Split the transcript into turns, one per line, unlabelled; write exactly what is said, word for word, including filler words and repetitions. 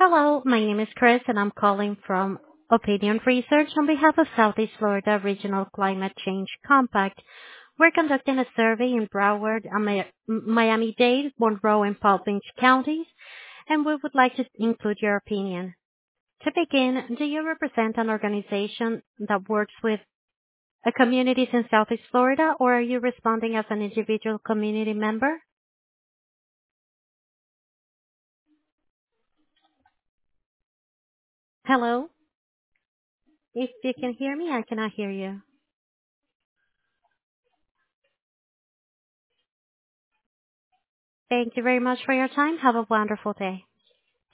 Hello, my name is Chris, and I'm calling from Opinion Research on behalf of Southeast Florida Regional Climate Change Compact. We're conducting a survey in Broward, and Mi- Miami-Dade, Monroe, and Palm Beach counties, and we would like to include your opinion. To begin, do you represent an organization that works with a communities in Southeast Florida, or are you responding as an individual community member? Hello? If you can hear me, I cannot hear you. Thank you very much for your time. Have a wonderful day.